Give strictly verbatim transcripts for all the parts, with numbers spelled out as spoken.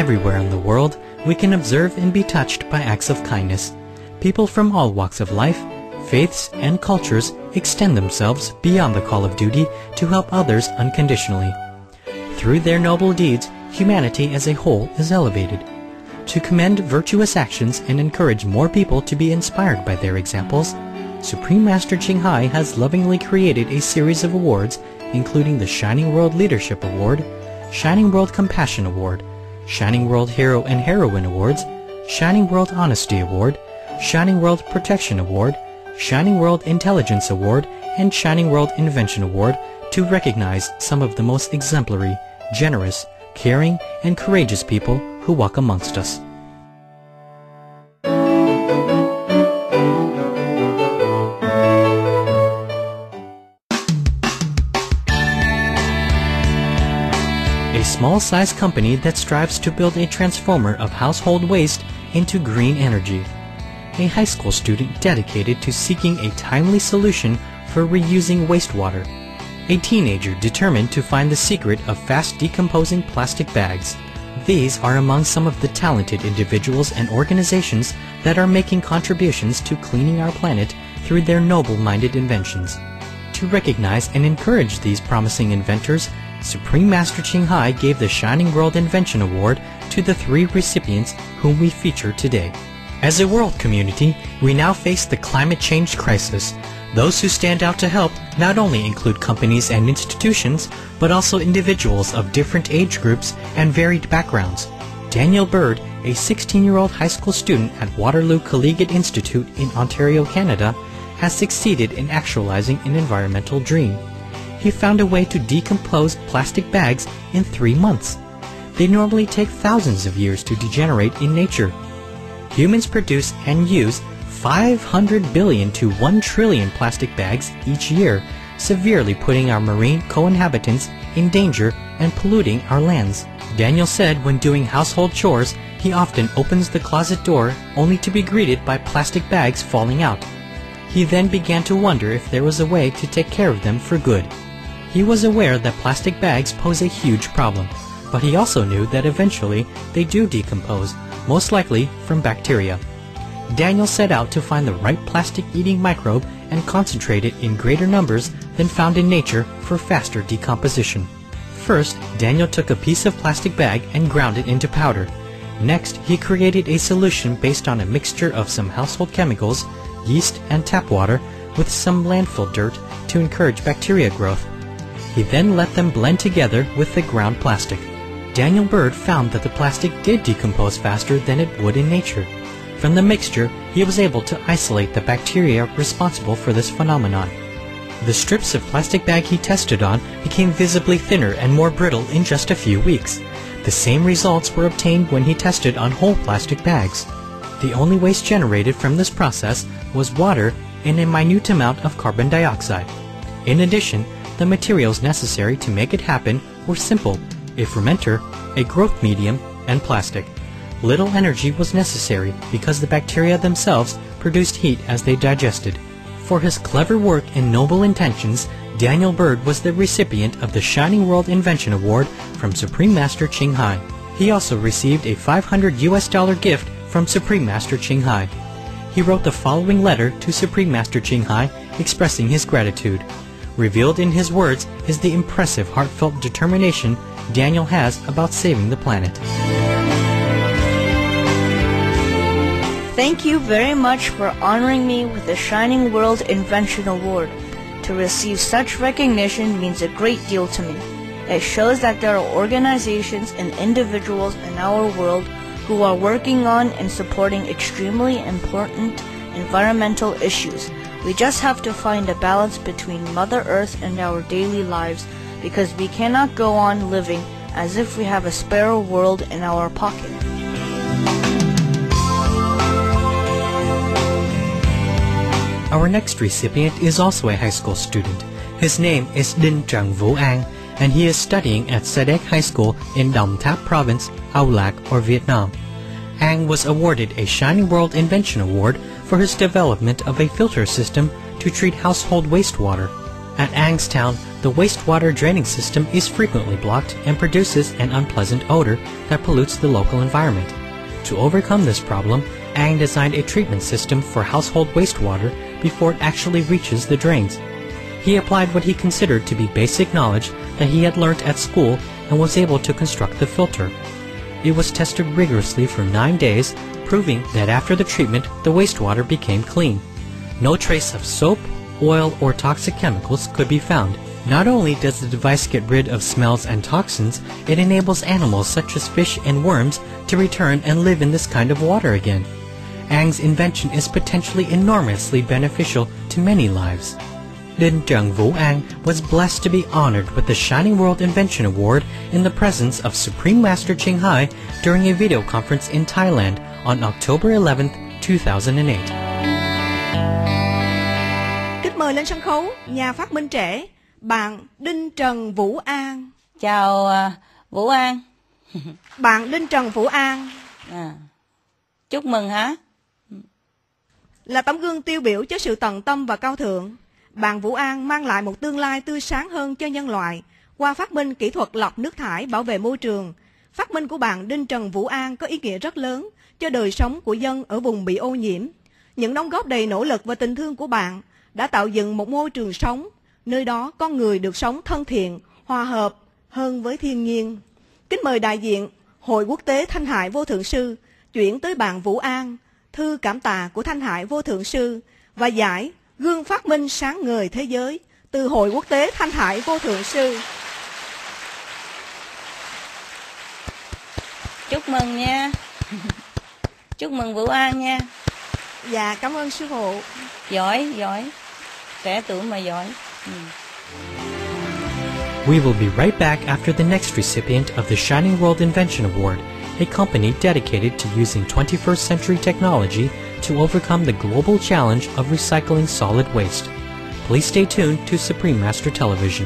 Everywhere in the world, we can observe and be touched by acts of kindness. People from all walks of life, faiths, and cultures extend themselves beyond the call of duty to help others unconditionally. Through their noble deeds, humanity as a whole is elevated. To commend virtuous actions and encourage more people to be inspired by their examples, Supreme Master Ching Hai has lovingly created a series of awards, including the Shining World Leadership Award, Shining World Compassion Award, Shining World Hero and Heroine Awards, Shining World Honesty Award, Shining World Protection Award, Shining World Intelligence Award, and Shining World Invention Award to recognize some of the most exemplary, generous, caring, and courageous people who walk amongst us. A small-sized company that strives to build a transformer of household waste into green energy. A high school student dedicated to seeking a timely solution for reusing wastewater. A teenager determined to find the secret of fast-decomposing plastic bags. These are among some of the talented individuals and organizations that are making contributions to cleaning our planet through their noble-minded inventions. To recognize and encourage these promising inventors, Supreme Master Ching Hai gave the Shining World Invention Award to the three recipients whom we feature today. As a world community, we now face the climate change crisis. Those who stand out to help not only include companies and institutions, but also individuals of different age groups and varied backgrounds. Daniel Bird, a sixteen-year-old high school student at Waterloo Collegiate Institute in Ontario, Canada, has succeeded in actualizing an environmental dream. He found a way to decompose plastic bags in three months. They normally take thousands of years to degenerate in nature. Humans produce and use five hundred billion to one trillion plastic bags each year, severely putting our marine co-inhabitants in danger and polluting our lands. Daniel said when doing household chores, he often opens the closet door only to be greeted by plastic bags falling out. He then began to wonder if there was a way to take care of them for good. He was aware that plastic bags pose a huge problem, but he also knew that eventually they do decompose, most likely from bacteria. Daniel set out to find the right plastic-eating microbe and concentrate it in greater numbers than found in nature for faster decomposition. First, Daniel took a piece of plastic bag and ground it into powder. Next, he created a solution based on a mixture of some household chemicals, yeast, and tap water with some landfill dirt to encourage bacteria growth. He then let them blend together with the ground plastic. Daniel Bird found that the plastic did decompose faster than it would in nature. From the mixture, he was able to isolate the bacteria responsible for this phenomenon. The strips of plastic bag he tested on became visibly thinner and more brittle in just a few weeks. The same results were obtained when he tested on whole plastic bags. The only waste generated from this process was water and a minute amount of carbon dioxide. In addition, the materials necessary to make it happen were simple: a fermenter, a growth medium, and plastic. Little energy was necessary because the bacteria themselves produced heat as they digested. For his clever work and noble intentions, Daniel Bird was the recipient of the Shining World Invention Award from Supreme Master Ching Hai. He also received a five hundred U S dollar gift from Supreme Master Ching Hai. He wrote the following letter to Supreme Master Ching Hai expressing his gratitude. Revealed in his words is the impressive heartfelt determination Daniel has about saving the planet. Thank you very much for honoring me with the Shining World Invention Award. To receive such recognition means a great deal to me. It shows that there are organizations and individuals in our world who are working on and supporting extremely important environmental issues. We just have to find a balance between Mother Earth and our daily lives, because we cannot go on living as if we have a spare world in our pocket. Our next recipient is also a high school student. His name is Đinh Trần Vũ An, and he is studying at Sa Đéc High School in Đồng Tháp Province, Ao Lạc, or Vietnam. An was awarded a Shining World Invention Award for his development of a filter system to treat household wastewater. At Angstown, The wastewater draining system is frequently blocked and produces an unpleasant odor that pollutes the local environment. To overcome this problem, Ang designed a treatment system for household wastewater before it actually reaches the drains. He applied what he considered to be basic knowledge that he had learnt at school and was able to construct the filter. It was tested rigorously for nine days, proving that after the treatment, the wastewater became clean. No trace of soap, oil, or toxic chemicals could be found. Not only does the device get rid of smells and toxins, it enables animals such as fish and worms to return and live in this kind of water again. Ang's invention is potentially enormously beneficial to many lives. Đinh Trần Vũ Ang was blessed to be honored with the Shining World Invention Award in the presence of Supreme Master Ching Hai during a video conference in Thailand on October eleventh, two thousand eight. Kính mời lên sân khấu nhà phát minh trẻ, bạn Đinh Trần Vũ An. Chào uh, Vũ An. Bạn Đinh Trần Vũ An. À, chúc mừng hả? Là tấm gương tiêu biểu cho sự tận tâm và cao thượng. Bạn Vũ An mang lại một tương lai tươi sáng hơn cho nhân loại qua phát minh kỹ thuật lọc nước thải bảo vệ môi trường. Phát minh của bạn Đinh Trần Vũ An có ý nghĩa rất lớn cho đời sống của dân ở vùng bị ô nhiễm. Những đóng góp đầy nỗ lực và tình thương của bạn đã tạo dựng một môi trường sống, nơi đó con người được sống thân thiện, hòa hợp hơn với thiên nhiên. Kính mời đại diện Hội Quốc tế Thanh Hải Vô Thượng Sư chuyển tới bạn Vũ An thư cảm tạ của Thanh Hải Vô Thượng Sư và giải Gương phát minh sáng ngời thế giới từ Hội Quốc tế Thanh Hải Vô Thượng Sư. Chúc mừng nha. Chúc mừng Vũ An nha. Dạ, cảm ơn sư phụ. Giỏi, giỏi. Trẻ tuổi mà giỏi. Ừ. We will be right back after the next recipient of the Shining World Invention Award, a company dedicated to using twenty-first century technology to overcome the global challenge of recycling solid waste. Please stay tuned to Supreme Master Television.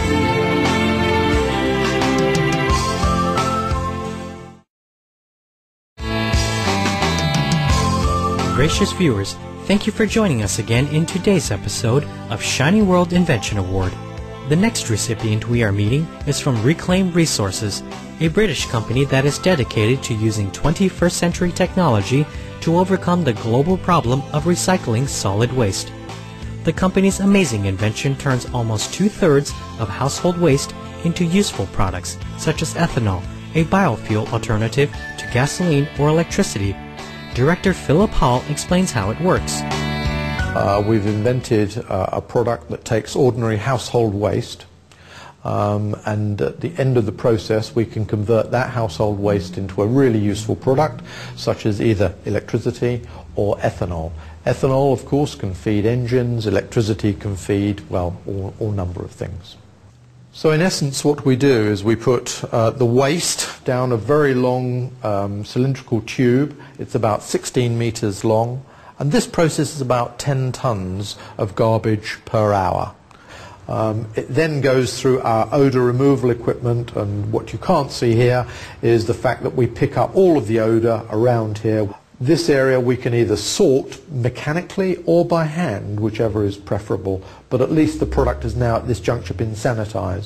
Gracious viewers, thank you for joining us again in today's episode of Shining World Invention Award. The next recipient we are meeting is from Reclaim Resources, a British company that is dedicated to using twenty-first century technology to overcome the global problem of recycling solid waste. The company's amazing invention turns almost two-thirds of household waste into useful products, such as ethanol, a biofuel alternative to gasoline or electricity. Director Philip Hall explains how it works. Uh, we've invented uh, a product that takes ordinary household waste, um, and at the end of the process we can convert that household waste into a really useful product, such as either electricity or ethanol. Ethanol, of course, can feed engines. Electricity can feed, well, all, all number of things. So in essence what we do is we put uh, the waste down a very long um, cylindrical tube. It's about sixteen meters long, and this processes about ten tons of garbage per hour. Um, it then goes through our odour removal equipment, and what you can't see here is the fact that we pick up all of the odour around here. This area we can either sort mechanically or by hand, whichever is preferable, but at least the product has now at this juncture been sanitised.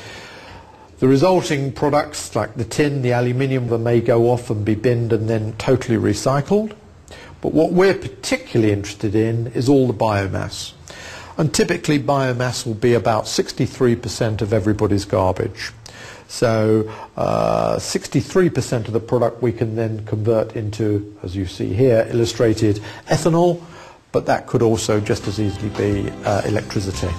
The resulting products, like the tin, the aluminium, they may go off and be binned and then totally recycled. But what we're particularly interested in is all the biomass. And typically biomass will be about sixty-three percent of everybody's garbage. So uh, sixty-three percent of the product we can then convert into, as you see here, illustrated ethanol, but that could also just as easily be uh, electricity.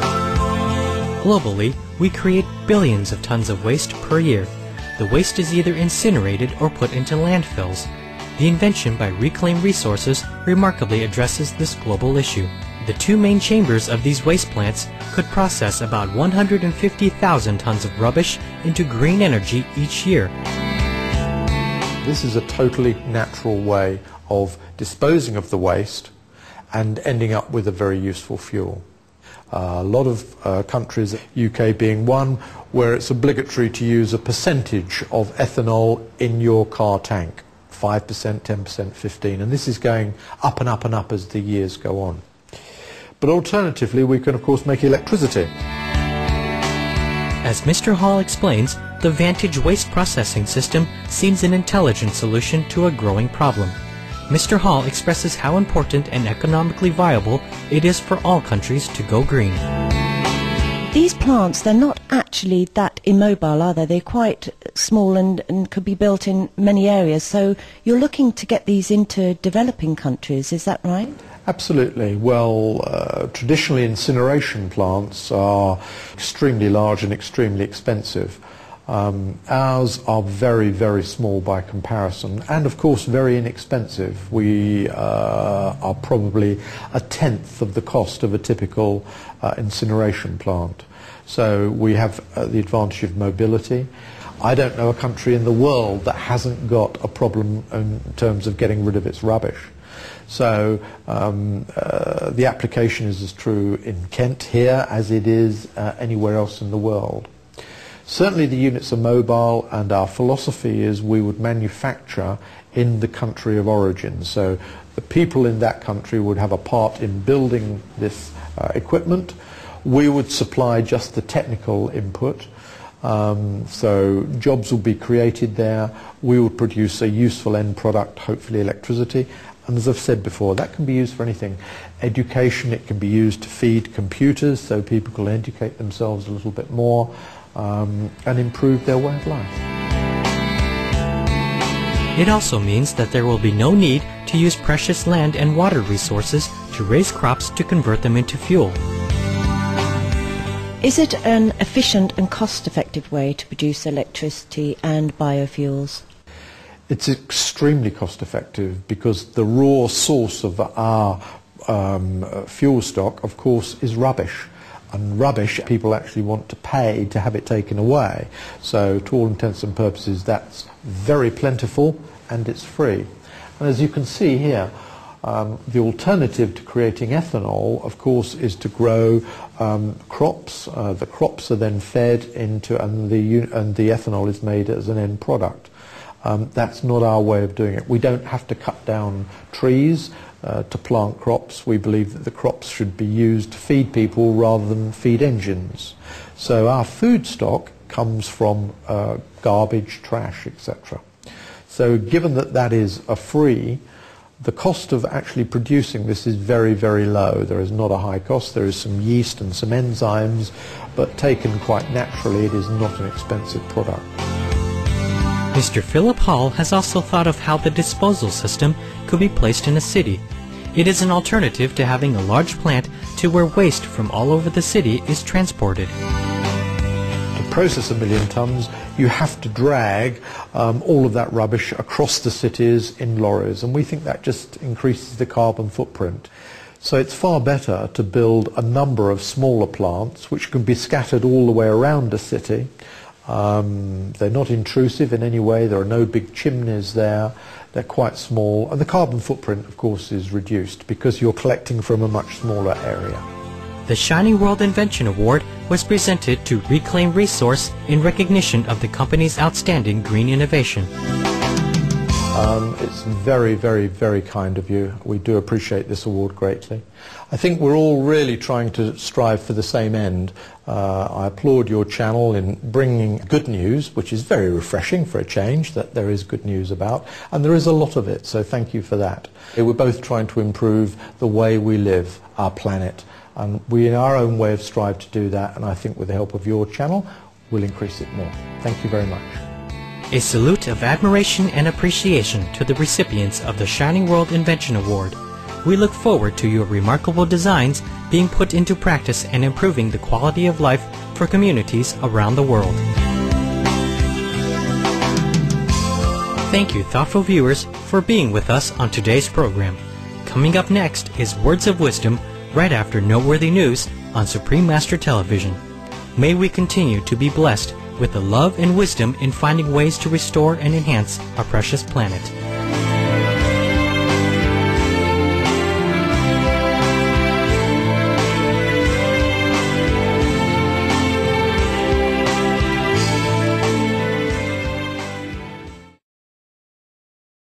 Globally, we create billions of tons of waste per year. The waste is either incinerated or put into landfills. The invention by Reclaim Resources remarkably addresses this global issue. The two main chambers of these waste plants could process about one hundred fifty thousand tons of rubbish into green energy each year. This is a totally natural way of disposing of the waste and ending up with a very useful fuel. Uh, a lot of uh, countries, U K being one, where it's obligatory to use a percentage of ethanol in your car tank. five percent, ten percent, fifteen, and this is going up and up and up as the years go on. But alternatively, we can of course make electricity. As Mister Hall explains, the Vantage waste processing system seems an intelligent solution to a growing problem. Mister Hall expresses how important and economically viable it is for all countries to go green. These plants, they're not actually that immobile, are they? They're quite small and, and could be built in many areas. So you're looking to get these into developing countries, is that right? Absolutely. Well, uh, traditionally incineration plants are extremely large and extremely expensive. Um, ours are very, very small by comparison, and of course very inexpensive. We uh, are probably a tenth of the cost of a typical uh, incineration plant. So we have uh, the advantage of mobility. I don't know a country in the world that hasn't got a problem in terms of getting rid of its rubbish. So um, uh, the application is as true in Kent here as it is uh, anywhere else in the world. Certainly the units are mobile, and our philosophy is we would manufacture in the country of origin. So the people in that country would have a part in building this uh, equipment. We would supply just the technical input. Um, so jobs will be created there. We would produce a useful end product, hopefully electricity. And as I've said before, that can be used for anything. Education, it can be used to feed computers so people can educate themselves a little bit more um, and improve their way of life. It also means that there will be no need to use precious land and water resources to raise crops to convert them into fuel. Is it an efficient and cost-effective way to produce electricity and biofuels? It's extremely cost-effective because the raw source of our um, fuel stock, of course, is rubbish. And rubbish, people actually want to pay to have it taken away. So to all intents and purposes, that's very plentiful and it's free. And as you can see here, um, the alternative to creating ethanol, of course, is to grow um, crops. Uh, the crops are then fed into, and the, and the ethanol is made as an end product. Um, that's not our way of doing it. We don't have to cut down trees uh, to plant crops. We believe that the crops should be used to feed people rather than feed engines. So our food stock comes from uh, garbage, trash, et cetera. So given that that is a free, the cost of actually producing this is very, very low. There is not a high cost. There is some yeast and some enzymes, but taken quite naturally, it is not an expensive product. Mister Philip Hall has also thought of how the disposal system could be placed in a city. It is an alternative to having a large plant to where waste from all over the city is transported. To process a million tons, you have to drag um, all of that rubbish across the cities in lorries, and we think that just increases the carbon footprint. So it's far better to build a number of smaller plants which can be scattered all the way around a city. Um, they're not intrusive in any way. There are no big chimneys there. They're quite small, and the carbon footprint, of course, is reduced because you're collecting from a much smaller area. The Shining World Invention Award was presented to Reclaim Resource in recognition of the company's outstanding green innovation. Um, it's very, very, very kind of you. We do appreciate this award greatly. I think we're all really trying to strive for the same end. Uh, I applaud your channel in bringing good news, which is very refreshing for a change, that there is good news about, and there is a lot of it, so thank you for that. We're both trying to improve the way we live, our planet, and we in our own way have strived to do that, and I think with the help of your channel, we'll increase it more. Thank you very much. A salute of admiration and appreciation to the recipients of the Shining World Invention Award. We look forward to your remarkable designs being put into practice and improving the quality of life for communities around the world. Thank you, thoughtful viewers, for being with us on today's program. Coming up next is Words of Wisdom, right after Noteworthy News on Supreme Master Television. May we continue to be blessed with the love and wisdom in finding ways to restore and enhance our precious planet.